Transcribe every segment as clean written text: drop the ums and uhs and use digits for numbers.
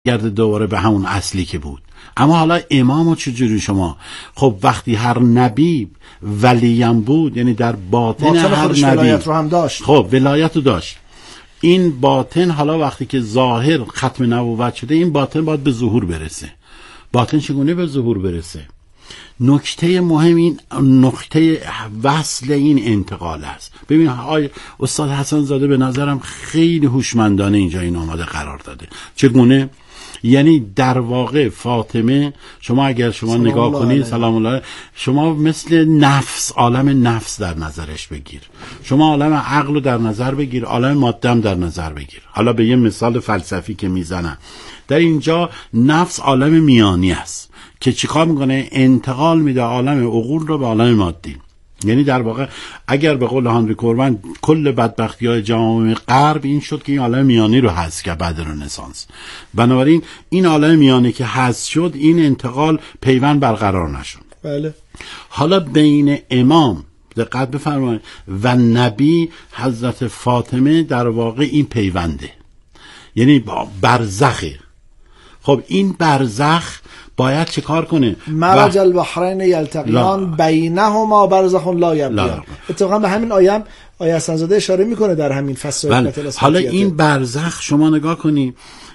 گرده دوباره به همون اصلی که بود. اما حالا امامو چجوری شما؟ خب وقتی هر نبی ولیم بود، یعنی در باطن هر نبی ولایت رو هم داشت. خب ولایت رو داشت. این باطن حالا وقتی که ظاهر ختم نبوت شده، این باطن باید به ظهور برسه. باطن چگونه به ظهور برسه؟ نکته مهم این نقطه وصل این انتقال است. ببین آقای استاد حسن زاده به نظرم خیلی هوشمندانه اینجا این آماده قرار داده. چگونه؟ یعنی در واقع فاطمه، شما اگر شما نگاه کنید سلام الله، شما مثل نفس، عالم نفس در نظرش بگیر، شما عالم عقل رو در نظر بگیر، عالم ماده هم در نظر بگیر. حالا به یه مثال فلسفی که میزنم، در اینجا نفس عالم میانی است که چیکار میکنه؟ انتقال میده عالم عقول رو به عالم مادی. یعنی در واقع اگر به قول هانری کورمن کل بدبختی‌های جامعه غرب این شد که این عالم میانی رو حذف کرد بعد رنسانس. بنابراین این عالم میانی که حذف شد، این انتقال پیوند برقرار نشد. بله. حالا بین امام دقت بفرمایید و نبی حضرت فاطمه در واقع این پیونده، یعنی برزخه. خب این برزخ باید چه کار کنه؟ مرج البحرین یلتقیان بینهما برزخ لا یبغیان. اتفاقا به همین آیه حسن زاده اشاره میکنه در همین فصل. حالا این برزخ شما نگاه کنی،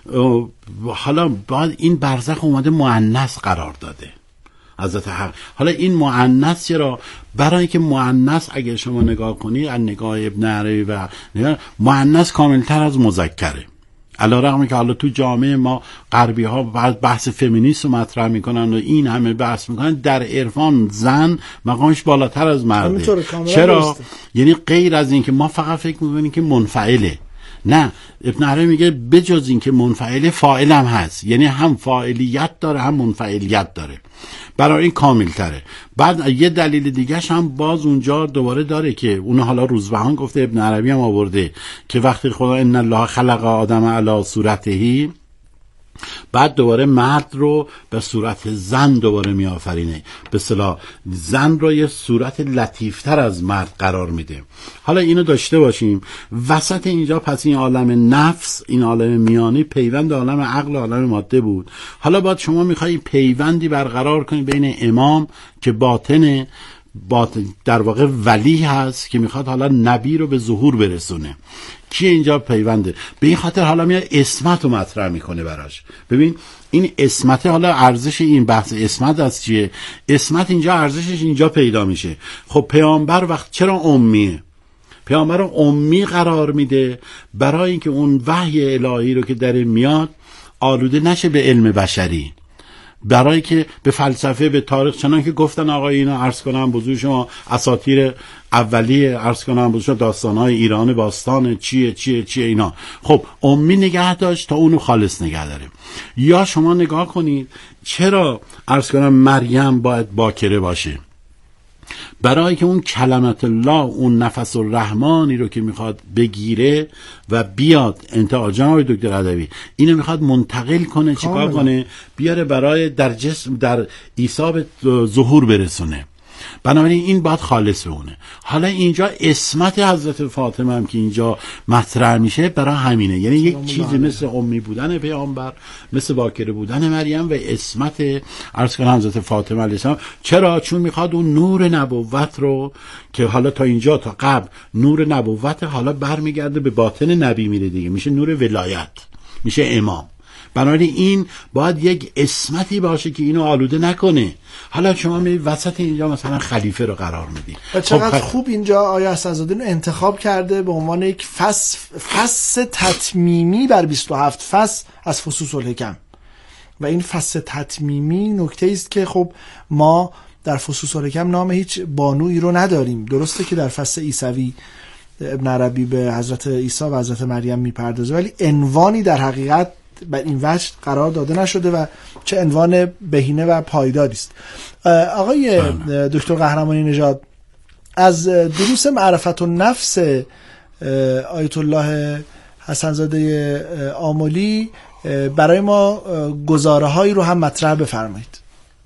حالا باید این برزخ اومده مؤنث قرار داده حضرت حق. حالا این مؤنث چرا؟ برای اینکه مؤنث اگه شما نگاه کنی از نگاه ابن عربی و مؤنث کاملتر از مذکره. علیرغم که حالا تو جامعه ما غربی ها بحث فمینیسم رو مطرح میکنن و این همه بحث میکنن، در عرفان زن مقامش بالاتر از مرده. چرا؟ یعنی غیر از این که ما فقط فکر میکنیم که منفعله، نه، ابن عربی میگه بجز این که منفعله فاعل هم هست، یعنی هم فاعلیت داره هم منفعلیت داره، برای این کامل تره. بعد یه دلیل دیگهش هم باز اونجا دوباره داره که اون حالا روزبهان گفته، ابن عربی هم آورده که وقتی خدا ان الله خلق آدم علی صورته، بعد دوباره مرد رو به صورت زن دوباره می آفرینه، به اصطلاح زن رو یه صورت لطیفتر از مرد قرار میده. حالا اینو داشته باشیم وسط اینجا. پس این عالم نفس، این عالم میانی پیوند عالم عقل و عالم ماده بود. حالا باید شما میخوایی پیوندی برقرار کنی بین امام که باطن در واقع ولی هست که میخواد حالا نبی رو به ظهور برسونه. کی اینجا پیونده؟ به این خاطر حالا میاد اسمت رو مطرح میکنه براش. ببین این اسمت، حالا ارزش این بحث اسمت از چیه؟ اسمت اینجا ارزشش اینجا پیدا میشه. خب پیامبر وقت چرا امیه؟ پیامبر رو امی قرار میده برای اینکه اون وحی الهی رو که داره میاد آلوده نشه به علم بشری، برای که به فلسفه، به تاریخ، چنان که گفتن آقای اینا عرض کنم بزرگ شما اساطیر اولیه، عرض کنم بزرگ شما داستانهای ایران باستان چیه اینا. خب امی نگه داشت تا اونو خالص نگه داره. یا شما نگاه کنید چرا عرض کنم مریم باید باکره باشه؟ برای که اون کلمت الله، اون نفس الرحمانی رو که میخواد بگیره و بیاد انتها جناب دکتر ادبی اینو میخواد منتقل کنه، چیکار کنه؟ بیاره برای در جسم، در عیسی به ظهور برسونه. بنابراین این باید خالص بمونه. حالا اینجا اسمت حضرت فاطمه هم که اینجا مطرح میشه برای همینه، یعنی یک چیزی مثل امی بودن پیامبر، مثل باکره بودن مریم و اسمت عرض کنم حضرت فاطمه علیه السلام. چرا؟ چون میخواد اون نور نبوت رو که حالا تا اینجا تا قبل نور نبوت، حالا برمیگرده به باطن نبی میره دیگه، میشه نور ولایت، میشه امام. بنابراین این باید یک اسمتی باشه که اینو آلوده نکنه. حالا شما می وسط اینجا مثلا خلیفه رو قرار میدی. چقدر خوب اینجا آیه حسن‌زاده رو انتخاب کرده به عنوان یک فصل تتمیمی بر 27 فصل از فصوص الحکم. و این فصل تتمیمی نکته است که خب ما در فصوص الحکم نام هیچ بانویی رو نداریم. درسته که در فصل عیسوی ابن عربی به حضرت عیسی و حضرت مریم میپردازه، ولی عنوانی در حقیقت بر این وجه قرار داده نشده و چه عنوان بهینه و پایداری است. آقای دکتر قهرمانی نژاد، از دروس معرفت النفس آیت الله حسن‌زاده آملی برای ما گزاره هایی رو هم مطرح بفرمایید.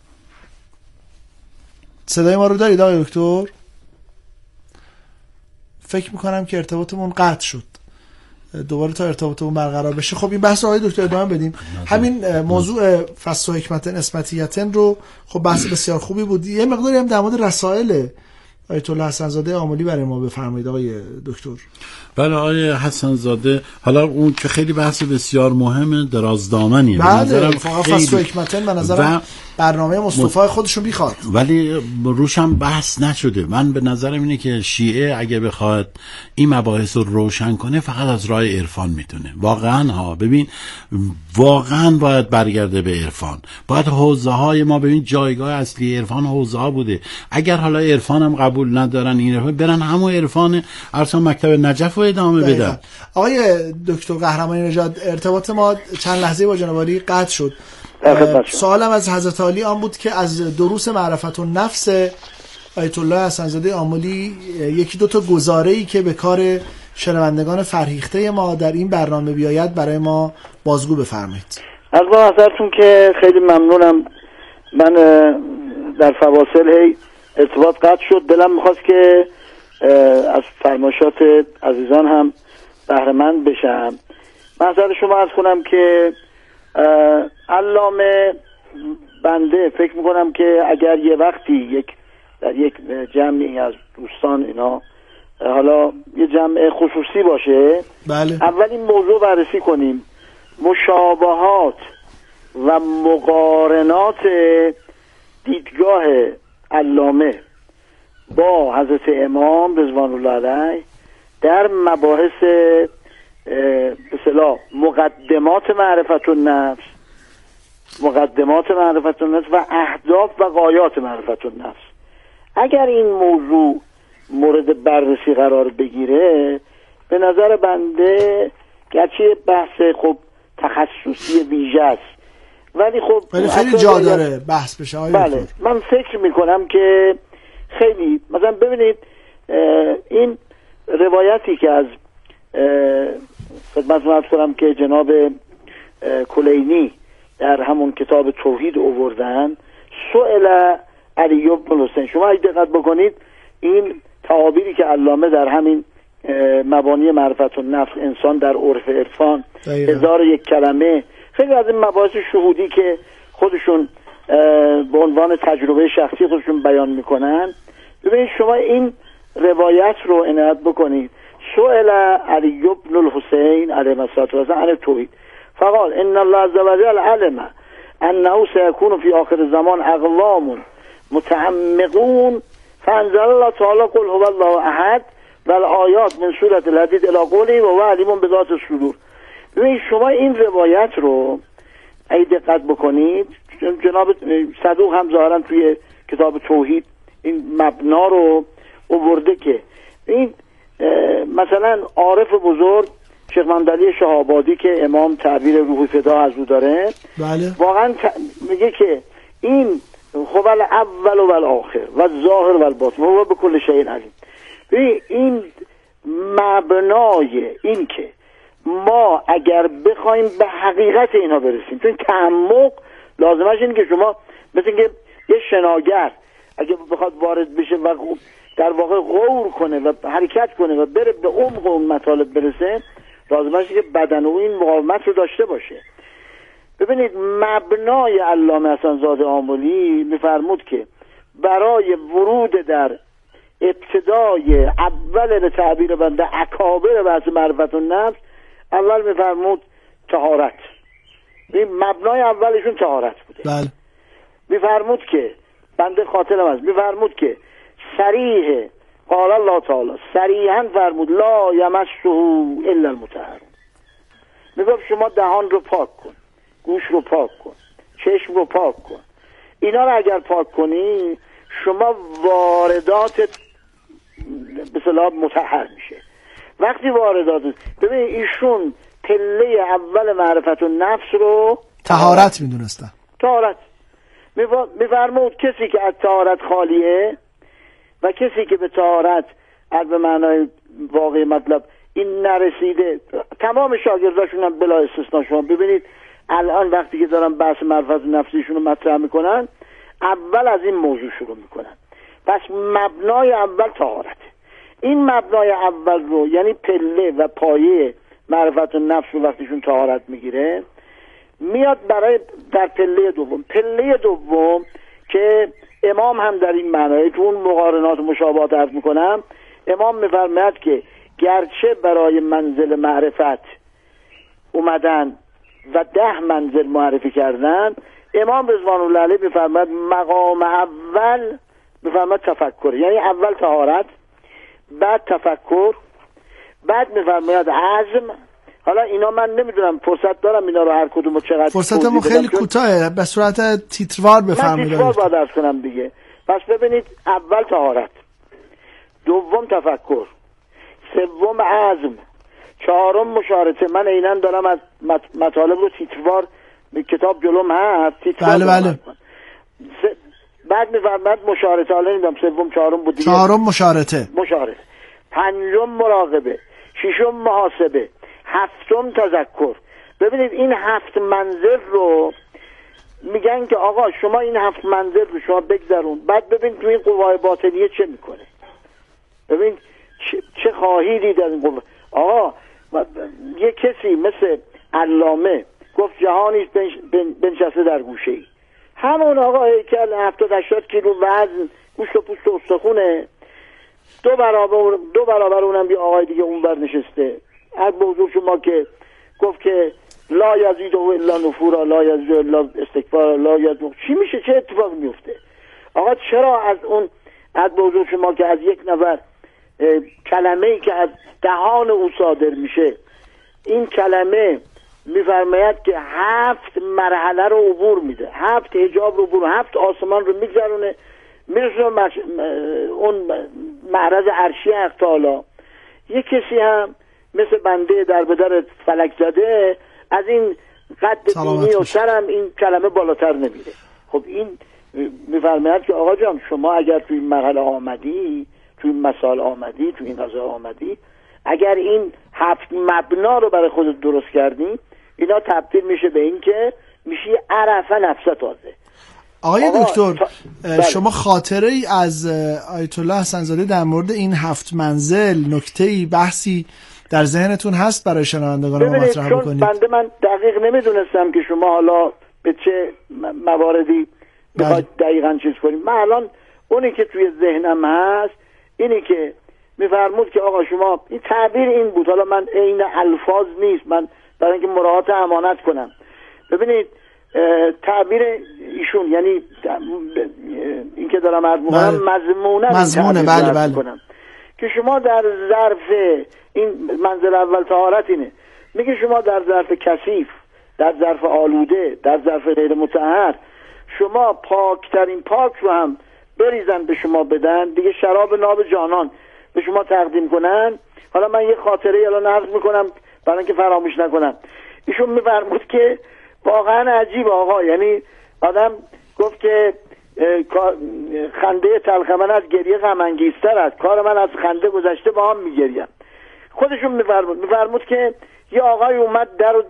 صدای ما رو دارید آقای دکتر؟ فکر میکنم که ارتباطمون قطع شد. دوباره تا ارتباطمون برقرار بشه. خب این بحث آقای دکتر ادامه بدیم. همین موضوع فصل و حکمتن اسمتیتن رو خب بحث بسیار خوبی بود. یه مقداری هم در مورد رسائل آیت الله حسن زاده آملی برای ما بفرمایید آقای دکتر. بله آقای حسن زاده، حالا اون که خیلی بحث بسیار مهمه، درازدامنیه. بله فقط فصل و حکمتن به نظرم برنامه مصطفی خودشون بیخواد، ولی روشم بحث نشده. من به نظرم اینه که شیعه اگه بخواد این مباحث رو روشن کنه فقط از راه عرفان میتونه. واقعا ها، ببین واقعا باید برگرده به عرفان. باید حوزه های ما، ببین جایگاه اصلی عرفان حوزه ها بوده. اگر حالا عرفان هم قبول ندارن این عرفان، برن همون عرفان ارسان مکتب نجف رو ادامه بدن. آقای دکتر قهرمانی نژاد، ارتباط ما چند لحظه با جناب عالی قطع شد. سوالم از حضرت عالی آن بود که از دروس معرفت النفس آیت الله حسن زاده آملی یکی دو تا گزاره‌ای که به کار شنوندگان فرهیخته ما در این برنامه بیاید برای ما بازگو بفرمایید. از با حضرتون که خیلی ممنونم. من در فواصل ارتباط قطع شد، دلم میخواست که از فرمایشات عزیزان هم بهره مند بشم. من حضرت شما عرض کنم که علامه بنده فکر میکنم که اگر یه وقتی در یک جمعی از دوستان اینا، حالا یه جمع خصوصی باشه، بله. اولین موضوع بررسی کنیم مشابهات و مقارنات دیدگاه علامه با حضرت امام رضوان الله علیه در مباحث به اصطلاح مقدمات معرفت النفس و اهداف و غایات معرفت النفس. اگر این موضوع مورد بررسی قرار بگیره، به نظر بنده گرچه بحث خب تخصصی ویژه است، ولی خب خیلی جا داره بحث بشه. بله من فکر میکنم که خیلی مثلا ببینید این روایتی که از خدمت عرض کنم که جناب کلینی در همون کتاب توحید آوردن، سئل علی بن حسین. شما اگه دقت بکنید این تعابیری که علامه در همین مبانی معرفت النفس، انسان در عرف عرفان، 1001 کلمه، خیلی از این مباحث شهودی که خودشون به عنوان تجربه شخصی خودشون بیان میکنن، ببینید شما این روایت رو عنایت بکنید. سئل علی بن الحسین علیه السلام عن التوحید فقال ان الله عز وجل علم انه سيكون في آخر الزمان اقوام متعمقون فانزل الله تعالی قل هو الله احد و الآیات من سورة الحدید الی قوله و علیم بذات الصدور. ببینید شما این روایت رو اگه دقت بکنید، جناب صدوق هم ظاهرا توی کتاب توحید این مبنا رو آورده که این مثلا عارف بزرگ شیخ محمد علی شهابادی که امام تعبیر روح فدا از او داره، بله. واقعا میگه که این هو الاول و الاخر و الظاهر و الباطن و به کل شیء علیم. این مبنای این که ما اگر بخوایم به حقیقت اینها برسیم، چون تعمق لازمش اینه که شما مثل اینکه یه شناگر اگه بخواد وارد بشه و در واقع غور کنه و حرکت کنه و بره به عمق اون مطالب برسه، لازمش اینه که بدن او این مقاومت رو داشته باشه. ببینید مبنای علامه حسن زاده آملی میفرمود که برای ورود در ابتدای اول به تعبیر بنده اکابر بحث معرفت النفس، اول میفرمود طهارت. این مبنای اولشون طهارت بوده. بله. میفرمود که بنده خاطرم است، میفرمود که صریح قال الله تعالی صریحا فرمود لا یمسه الا المطهرون. میگفت شما دهان رو پاک کن، گوش رو پاک کن، چشم رو پاک کن. اینا رو اگر پاک کنی شما واردات به اصطلاح مطهر میشه. وقتی واردات، ببین ایشون پله اول معرفت النفس رو طهارت میدونستن. طهارت میفرمود کسی که از طهارت خالیه و کسی که به طهارت به معنای واقعی مطلب این نرسیده، تمام شاگرداشون هم بلا استثنا شما ببینید الان وقتی که دارن بحث معرفت نفسیشون رو مطرح میکنن، اول از این موضوع شروع میکنن. پس مبنای اول طهارت. این مبنای اول رو یعنی پله و پایه معرفت نفس رو وقتیشون طهارت میگیره، میاد برای در پله دوم که امام هم در این معنی تو اون مقارنات مشابهات عرض میکنم، امام میفرماید که گرچه برای منزل معرفت اومدن و 10 منزل معرفی کردن، امام رضوان الله علیه میفرماید مقام اول میفرماید تفکر، یعنی اول طهارت، بعد تفکر، بعد میفرماید عزم. حالا اینا من نمیدونم فرصت دارم اینا رو هر کدومو چقدر فرصتمون خیلی کوتاهه، به صورت تیتروار بفرمایید. من تیتروار باید درس کنم دیگه. پس ببینید، اول طهارت، دوم تفکر، سوم عزم، چهارم مشارطه. من عیناً دارم از مطالب رو تیتروار، کتاب جلوم هست تیتروار. بله. بعد میفرماید مشارطه، حالا نمیدونم سوم چهارم بود دیگه. چهارم مشارطه، پنجم مراقبه، ششم محاسبه، هفتم تذکر. ببینید این 7 منزل رو میگن که آقا شما این 7 منزل رو شما بگذرون، بعد ببین تو این قوای باطنیه چه میکنه، ببین چه خواهی دید از این قوه. آقا یه کسی مثل علامه گفت جهانی بنشسته در گوشه ای، همون آقا هیکل 70-80 کیلو وزن، گوشت و پوست و استخونه، دو برابر اونم بی آقای دیگه اون بر نشسته. از بزرگ شما که گفت که لا یزید و الا نفورا، لا یزید و الا استکبارا، لا یزید، چی میشه؟ چه اتفاق میفته؟ آقا چرا از بزرگ شما که از یک نفر کلمه‌ای که از دهان او صادر میشه، این کلمه میفرماید که 7 مرحله رو عبور میده، 7 حجاب رو عبور، 7 آسمان رو میگذرونه، میرسونه اون معرض عرشی حق تعالی. یک کسی هم مثل بنده در بدر فلک زده از این قد دینی و سرم این کلمه بالاتر نمیره. خب این میفرماید که آقا جان شما اگر توی این مرحله آمدی، توی این مسائل آمدی، توی این قضا آمدی، اگر این 7 مبنا رو برای خودت درست کردی، اینا تبدیل میشه به این که میشی عرفه نفسه تازه. آقای دکتر شما خاطره ای از آیت الله حسن زاده در مورد این 7 منزل، نکته‌ای، بحثی در ذهنتون هست برای شنوندگان ما مطرح بکنید؟ بنده من دقیق نمیدونستم که شما حالا به چه مواردی بخواید دقیقاً چیز کنید. من الان اونی که توی ذهنم هست اینی که میفرمود که آقا شما، این تعبیر این بود، حالا من عین الفاظ نیست، من برای اینکه مراعات امانت کنم. ببینید تعبیر ایشون، یعنی این که دارم عرض می‌کنم مضمونه بله که شما در ظرف این منزل اول طهارت اینه، میگه شما در ظرف کثیف، در ظرف آلوده، در ظرف غیر مطهر، شما پاکترین پاک رو هم بریزن به شما بدن دیگه، شراب ناب جانان به شما تقدیم کنن. حالا من یه خاطره الان عرض میکنم برای اینکه فراموش نکنم. ایشون میفرمود که واقعا عجیب آقا، یعنی آدم گفت که خنده تلخ من از گریه غم انگیزتر است، کار من از خنده گذشته با هم میگریم. خودشون میفرمود که یه آقای اومد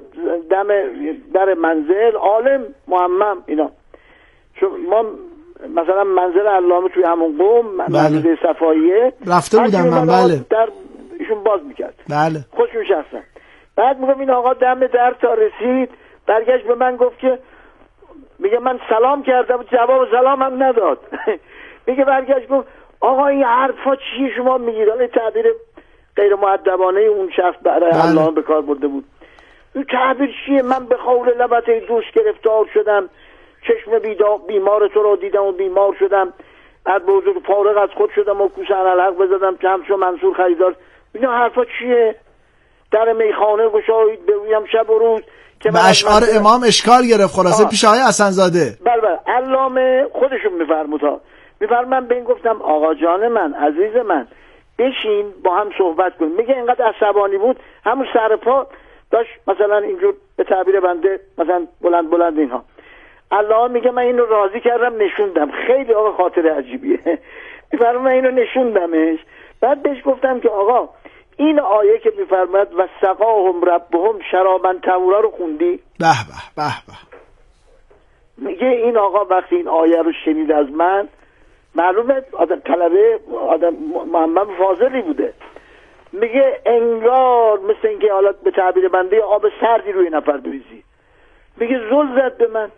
در منزل، عالم معمم اینا، ما مثلا منزل علامه توی همون قوم منزل صفاییه رفته بودم من، بله، در ایشون باز میکرد، بله، خوشون شخصا. بعد میگم این آقا دم در تا رسید، برگشت به من گفت که، میگه من سلام کردم جواب سلام هم نداد. میگه برگشت گفت آقا این حرفا چیه شما میگید؟ حالا تعبیر غیر مؤدبانه اون شخص برای علامه به کار برده بود. این تعبیر چیه؟ من به قول لبت دوست گرفتار شدم، چشم بیمار تو رو دیدم و بیمار شدم، از بزرگ فارغ از خود شدم و کوسه علق بزدم که همچون منصور خریدار. اینا حرفا چیه؟ در میخانه گشایید بگویم شب و روز که به اشعار امام اشکال گرفت خلاصه پیش آقای حسن زاده. بله علامه خودشون میفرمود. من به این گفتم آقا جان من، عزیز من، بشین با هم صحبت کنیم. میگه اینقدر عصبانی بود همون سر پا داشت مثلا اینجور به تعبیر بنده مثلا بلند اینها. علامه میگه من اینو راضی کردم نشوندم. خیلی آقا خاطره عجیبیه. میفرمود من اینو نشوندمش. بعد بهش گفتم که آقا این آیه که میفرماید و سقاهم ربهم شرابا طهورا رو خوندی؟ به به به به. میگه این آقا وقتی این آیه رو شنید از من، معلومه آدم طلبه، آدم محمد فاضلی بوده، میگه انگار مثل اینکه حالا به تعبیر بنده آب سردی روی نفر بریزی. میگه زل زد به من.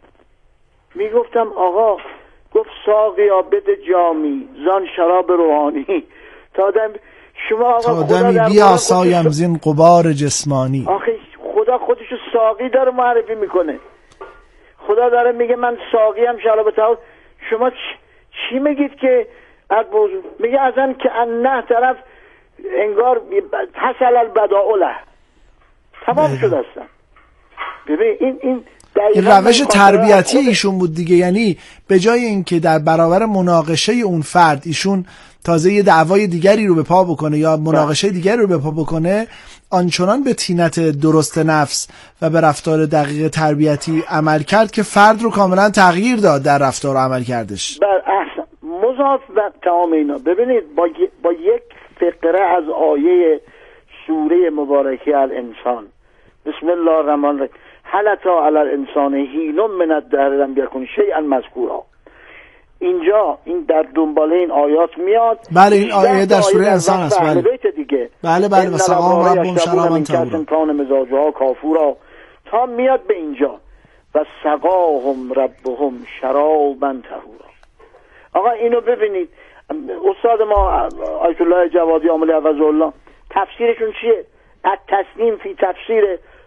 میگفتم آقا، گفت ساقیا بده جامی زان شراب روحانی تا دم شما آقا دمی بیاسایم زین غبار جسمانی. آخه خدا خودشو ساقی داره معرفی میکنه. خدا داره میگه من ساقی هم شراب طهور. شما چی میگید که میگه ازن که انه طرف انگار حسل البداؤله تمام شد هستم. ببین این روش تربیتی ایشون بود دیگه. یعنی به جای اینکه در برابر مناقشه اون فرد ایشون تازه یه دعوای دیگری رو به پا بکنه یا مناقشه دیگری رو به پا بکنه، آنچنان به طینت درست نفس و به رفتار دقیق تربیتی عمل کرد که فرد رو کاملا تغییر داد در رفتار و عمل کردش. احسن مضاف و تمام اینا. ببینید با یک فقره از آیه سوره مبارکه الانسان، بسم الله الرحمن الرحیم، هل اتی علی الانسان حین من الدهر لم یکن شیئا مذکورا. اینجا این در دنباله این آیات میاد. بله این آیه در سوره انسان است. بله دیگه. بله و سقاهم ربهم شرابا طهورا کان مزاجها کافورا تا میاد به اینجا و سقاهم ربهم شرابا طهورا. آقا اینو ببینید، استاد ما آیت الله جوادی عاملی عوض الله تفسیرشون چیه؟ التسنیم فی تفسیر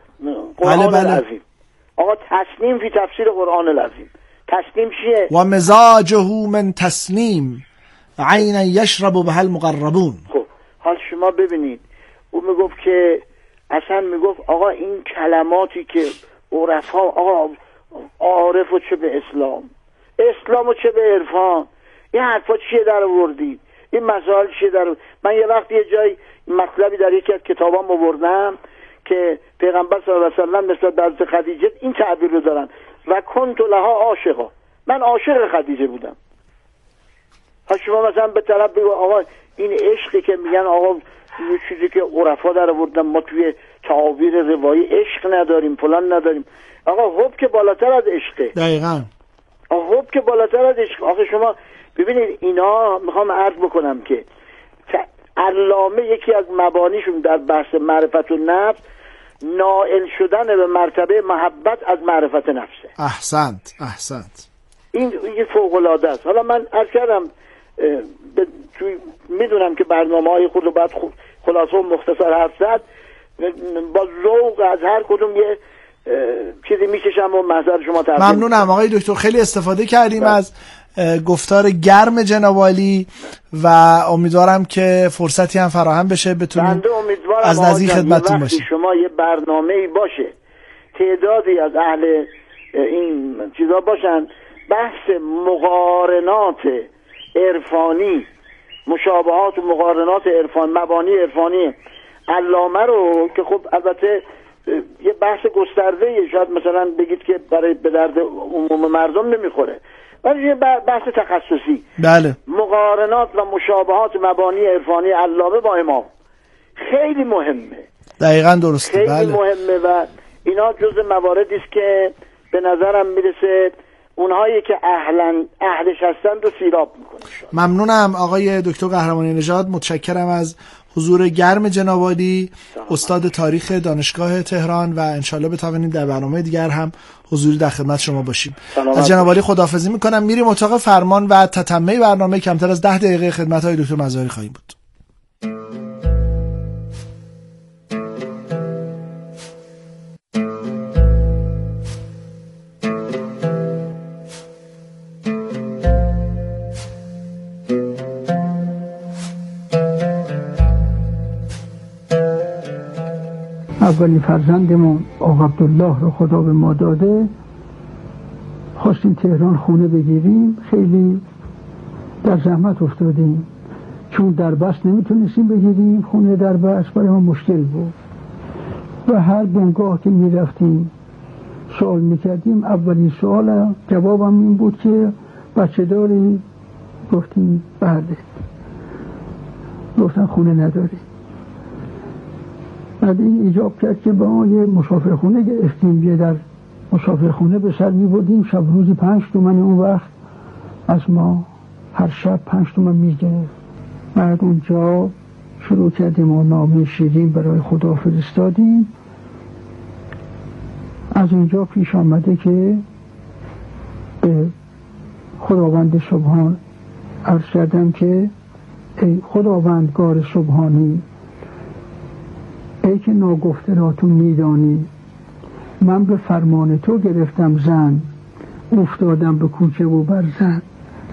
قرآن العظیم. آقا تسنیم فی تفسیر قرآن العظیم. تسنیم چیه؟ و مزاجه من تسنیم عینا یشرب بها المقربون. خب حال شما ببینید او میگفت که اصلا میگفت آقا این کلماتی که عرفا آقا عارف و چه به اسلام و چه به عرفان، این حرفا چیه در آوردید؟ این مسائل چیه در من یه وقت یه جای مطلبی در یکی از کتابام آوردم که پیغمبر صلی الله علیه و سلم نسبت به حضرت خدیجه این تعبیر رو دارن و کنت لها عاشقا، من عاشق خدیجه بودم. ها شما مثلا به طرف بگو آقا این عشقی که میگن آقا یه چیزی که عرفا در آوردن ما توی تعابیر روایی عشق نداریم فلان نداریم. آقا حب که بالاتر از عشقه. دقیقاً حب که بالاتر از عشق. آقا شما ببینید اینا میخوام عرض بکنم که علامه یکی از مبانیشون در بحث معرفت و نفس نائل شدن به مرتبه محبت از معرفت نفسه. احسنت. این فوق العاده است. حالا من عرض کردم میدونم که برنامه‌های خود رو باید خلاصه و مختصر حرف زد، با ذوق از هر کدوم یه چیزی میکشم و محضر شما تقدیم. ممنونم آقای دکتر، خیلی استفاده کردیم از گفتار گرم جناب عالی و امیدوارم که فرصتی هم فراهم بشه بتونیم از نزدیک خدمتتون باشیم. شما یه برنامه‌ای باشه تعدادی از اهل این چیزا باشن، بحث مقارنات عرفانی، مشابهات و مقارنات عرفان، مبانی عرفانی علامه رو که خب البته یه بحث گسترده‌ای شاید مثلا بگید که برای به درد عموم مردم نمیخوره، ولی یه بحث تخصصی. بله. مقارنات و مشابهات مبانی عرفانی علامه با امام خیلی مهمه. دقیقاً درسته. خیلی بله. مهمه و اینا جزء مواردی است که به نظرم میرسه اونهایی که اهلش هستند رو سیراب میکنه. ممنونم آقای دکتر قهرمانی نژاد، متشکرم از حضور گرم جناب عالی، استاد تاریخ دانشگاه تهران و انشالله بتوانید در برنامه دیگر هم حضوری در خدمت شما باشیم. از جناب عالی خداحافظی میکنم. میریم اتاق فرمان و تتمه برنامه. کمتر از 10 دقیقه خدمت های دکتر مظاهری خواهیم بود. اولی فرزندمون آقا عبدالله رو خدا به ما داده، خواستیم تهران خونه بگیریم، خیلی در زحمت افتادیم چون در بس نمیتونستیم بگیریم، خونه در بس برای ما مشکل بود و هر بنگاه که میرفتیم سوال میکردیم، اولین سوال جوابم این بود که بچه داری؟ گفتیم بله. گفتن خونه نداری. بعد این ایجاب کرد که با ما یه مسافرخونه گرفتیم، یه در مسافرخونه به سر می بردیم، شب روزی 5 تومن اون وقت از ما هر شب 5 تومن می گرفت. بعد اونجا شروع کردیم و نامه شیرین برای خدا فرستادیم. از اونجا پیش آمده که به خداوند سبحان عرض کردم که ای خداوندگار سبحانی، ای که ناگفته را تو میدانی، من به فرمان تو گرفتم زن، افتادم به کوچه و برزن.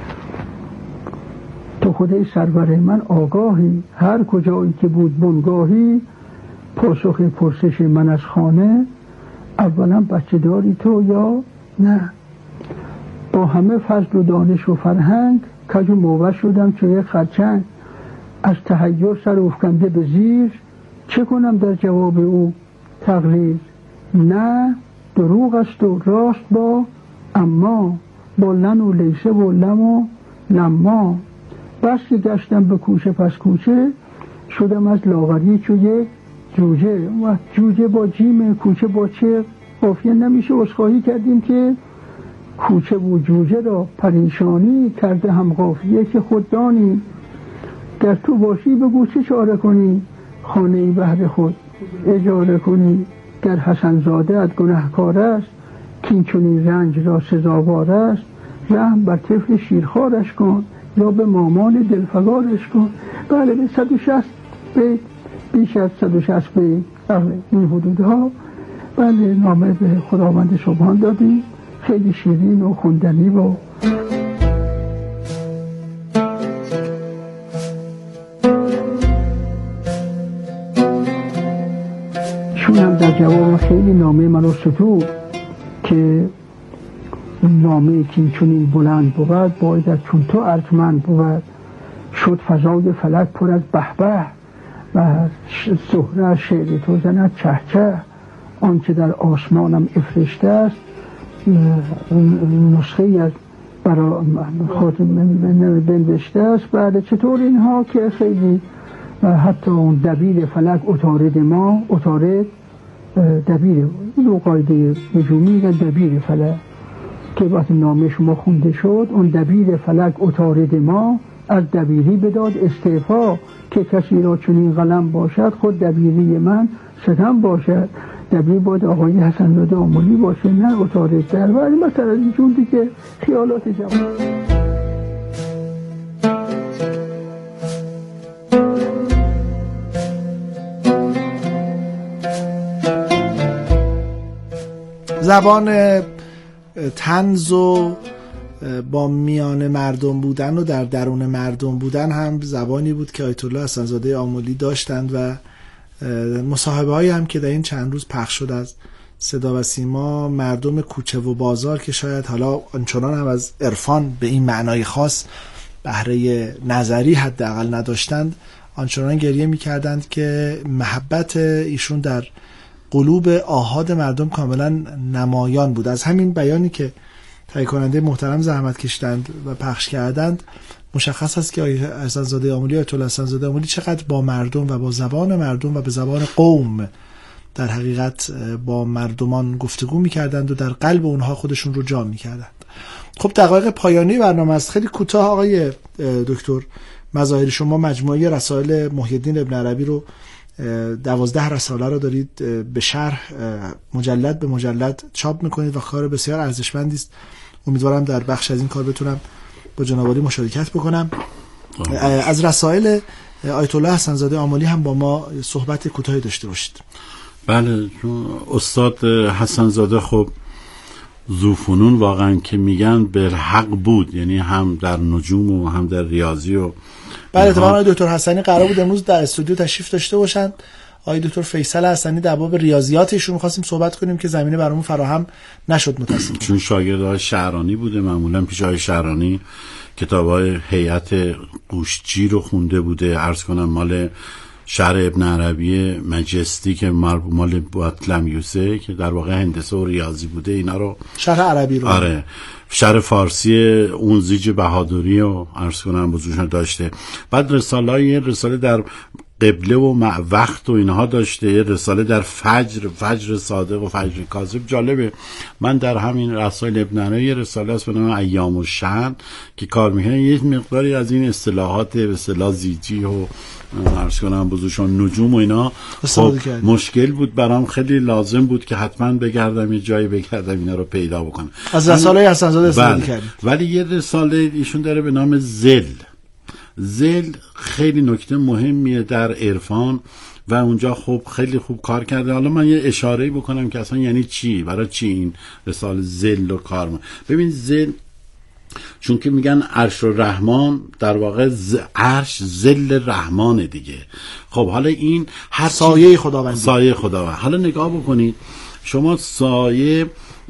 تو خدای سرور من آگاهی، هر کجایی که بود بنگاهی، پاسخ پرسش من از خانه، اولا بچه داری تو یا نه؟ با همه فضل و دانش و فرهنگ، کج و موج شدم چو یک خرچنگ. از تحیر سر افکنده به زیر، چه کنم در جواب او تقریر؟ نه دروغ است و راست با اما، با لن و لیسه و لم و لما. بس که گشتم به کوچه پس کوچه، شدم از لاغری چو یک جوجه. و جوجه با جیم، کوچه با چه قافیه نمیشه. عذرخواهی کردیم که کوچه و جوجه را پریشانی، کرده هم قافیه که خود دانی. گر تو باشی بگو چه چاره کنی، خانه بهر خود اجاره کنی. گر حسن زاده ات گنهکار است، کین چنین رنج را سزاوار است. رحم بر طفل شیرخوارش کن، یا به مامان دلفگارش کن. بله به 160 بیت، بیش از 160 بیت این حدودها. بله نامه به خداوند سبحان دادیم، خیلی شیرین و خوندنی و شون هم در جواب خیلی نامه منو ستود که نامه که چون این بلند بود، باید چون تو ارجمند بود. شد فضای فلک پر از بهبه، و زهره از شعر تو زند چه چه. آنچه در آسمانم افرشته است، نسخه از برای خود بنوشته است. بعد چطور اینها که خیلی، و حتی اون دبیر فلک اتارد ما، اتارد دبیر دو قاعده نجومی میگن دبیر فلک، که وقتی نامه شما خونده شد، اون دبیر فلک اتارد ما، از دبیری بداد استعفا. که کسی را چنین قلم باشد، خود دبیری من ستم باشد. دبیر باید آقای حسن زاده آملی باشه، نه اتارد در. و مثلا اینجور دیگه خیالات جوان. زبان طنز و با میان مردم بودن و در درون مردم بودن هم زبانی بود که آیت الله حسن زاده آملی داشتند. و مصاحبه هایی هم که در این چند روز پخش شد از صدا و سیما، مردم کوچه و بازار که شاید حالا آنچنان هم از عرفان به این معنای خاص بهره نظری حداقل نداشتند، آنچنان گریه می‌کردند که محبت ایشون در قلوب آحاد مردم کاملا نمایان بود. از همین بیانی که تهیه کننده محترم زحمت کشیدند و پخش کردند مشخص است که حسن زاده آملی، آیت الله حسن زاده آملی چقدر با مردم و با زبان مردم و به زبان قوم در حقیقت با مردمان گفتگو می‌کردند و در قلب اونها خودشون رو جا می‌کردند. خب دقایق پایانی برنامه است. خیلی کوتاه آقای دکتر مظاهری، شما مجموعه رسائل محی الدین ابن عربی رو 12 رساله رو دارید به شرح مجلد به مجلد چاپ میکنید و کار بسیار ارزشمندی است. امیدوارم در بخش از این کار بتونم با جناب عالی مشارکت بکنم. از رسائل آیت الله حسن زاده آملی هم با ما صحبت کوتاهی داشته باشید. بله، استاد حسن زاده خب ذوفنون واقعا که میگن بالحق بود، یعنی هم در نجوم و هم در ریاضی. و بله اتفاقا دکتر حسنی قرار بود امروز در استودیو تشریف داشته باشند. آقای دکتر فیصل حسنی در باب ریاضیات ایشون می‌خواستیم صحبت کنیم که زمینه برامون فراهم نشد متأسفانه، چون شاگرد آقای شعرانی بوده. معمولا پیش آقای شعرانی کتاب‌های هیئت گوشجی رو خونده بوده. عرض کنم مال شرح ابن عربی مجستی که مال باطلمیوسه که در واقع هندسه و ریاضی بوده، اینا رو شرح عربی رو، آره، شرح فارسی اون زیج بهادری رو عرض کنم بزرگش داشته. بعد رساله در قبله و وقت و اینها داشته، رساله در فجر صادق و فجر کاذب. جالبه من در همین رسائل ابن عربی یه رساله است به نام ایام الشهر که کار میکنه یه مقداری از این اصطلاحات به اصطلاح زیجی و عرض کنم بزرگشان نجوم و اینا خب مشکل بود برام، خیلی لازم بود که حتما بگردم یه جایی بگردم اینا رو پیدا بکنم. از رساله حسن زاده استفاده کردیم. ولی یه رساله ایشون داره به نام زل خیلی نکته مهمیه در عرفان و اونجا خب خیلی خوب کار کرده. حالا من یه اشاره‌ای بکنم که اصلا یعنی چی، برای چی این رساله زل رو کار ببین زل، چون که میگن عرش الرحمن در واقع عرش زل رحمانه دیگه. خب حالا این هر سایه خداوند، حالا نگاه بکنید شما، سایه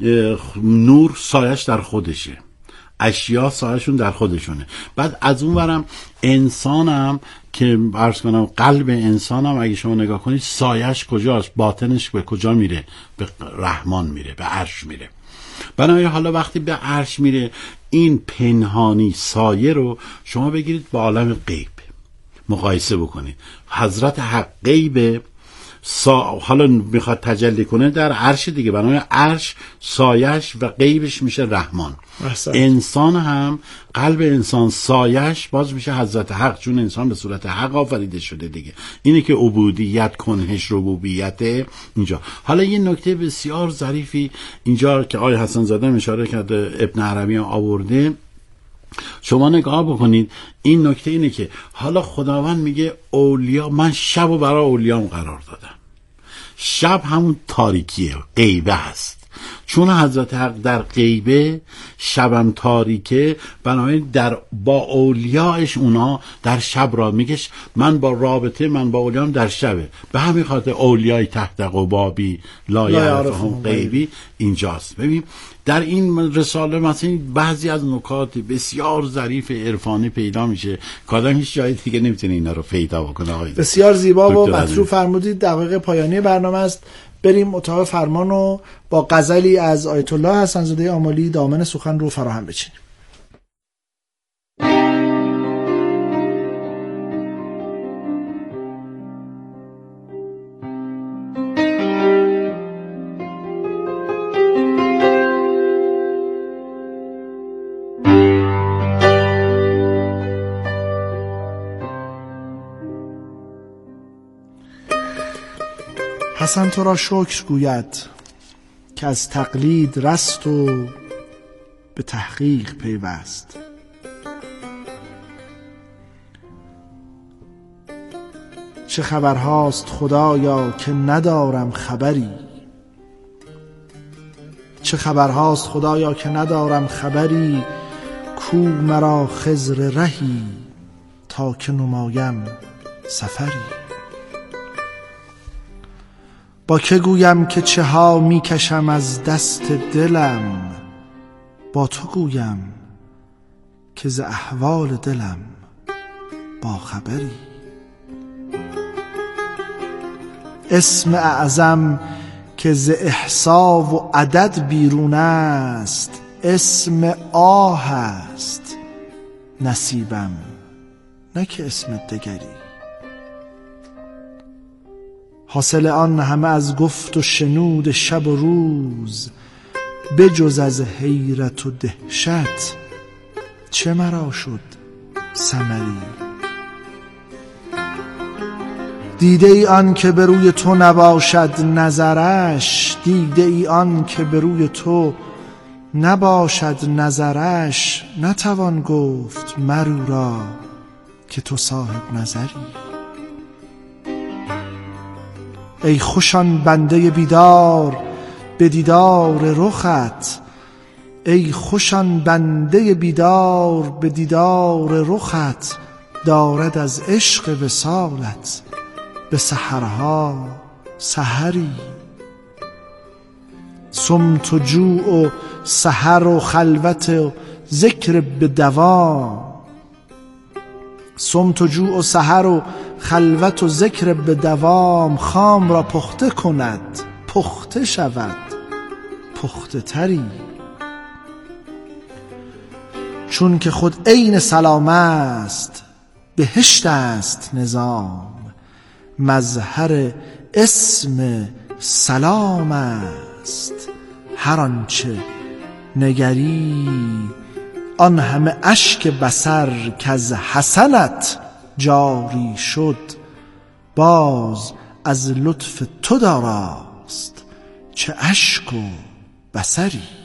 نور سایش در خودشه، اشیا سایه‌شون در خودشونه. بعد از اون ورم انسانم که عرض کنم قلب انسانم اگه شما نگاه کنید سایه‌اش کجاست، باطنش به کجا میره؟ به رحمان میره، به عرش میره. بنابراین حالا وقتی به عرش میره این پنهانی سایه رو شما بگیرید با عالم غیب مقایسه بکنید. حضرت حق غیب حالا میخواد تجلی کنه در عرش دیگه، بنابراین عرش سایش و غیبش میشه رحمان. انسان هم قلب انسان سایش باز میشه حضرت حق، چون انسان به صورت حق آفریده شده دیگه. اینه که عبودیت کنهش ربوبیت اینجا. حالا یه نکته بسیار ظریفی اینجا که آقای حسن زاده اشاره کرده، ابن عربی هم آورده، شما نگاه بکنید. این نکته اینه که حالا خداوند میگه اولیا، من شب رو برای اولیام قرار دادم. شب همون تاریکیه، غیبه هست. چون حضرت حق در غیبه، شبم تاریکه، بنابراین با اولیاش اونا در شب را میگش من با رابطه من با اولیام در شبه. به همین خاطر اولیای تحت قبابی لا یعرفهم غیبی اینجاست. ببین در این رساله مثلا بعضی از نکات بسیار ظریف عرفانی پیدا میشه که آدم هیچ جای دیگه نمیتونه اینا رو پیدا بکنه. بسیار زیبا و مطلوب فرمودید. دقایق پایانی برنامه است، بریم اتاق فرمان و با غزلی از آیت الله حسن زاده آملی دامن سخن رو فراهم بچینیم. حسن تو را شکر گوید که از تقلید رست و به تحقیق پیوست. چه خبرهاست خدایا که ندارم خبری، چه خبرهاست خدایا که ندارم خبری، کو مرا خضر رهی تا که نمایم سفری. با که گویم که چه ها می کشم از دست دلم، با تو گویم که ز احوال دلم با خبری. اسم اعظم که ز احصا و عدد بیرون است، اسم آه است نصیبم نه که اسم دگری. حاصل آن همه از گفت و شنود شب و روز، بجز از حیرت و دهشت چه مرا شد ثمری. دیده ای آن که به روی تو نباشد نظرش، دیده ای آن که به روی تو نباشد نظرش، نتوان گفت مرو را که تو صاحب نظری. ای خوشان بنده بیدار به دیدار رخت، ای خوشان بنده بیدار به دیدار رخت، دارد از عشق وصالت به سحرها سحری. صمت و جوع و سحر و خلوت و ذکر به دوام، صمت و جوع و سحر و خلوت و ذکر به دوام، خام را پخته کند پخته شود پخته تری. چون که خود عین سلام است بهشت است نظام، مظهر اسم سلام است. هر آنچه نگری آن همه اشک بصر که از حسنت جاری شد، باز از لطف تو داراست چه اشک و بصری.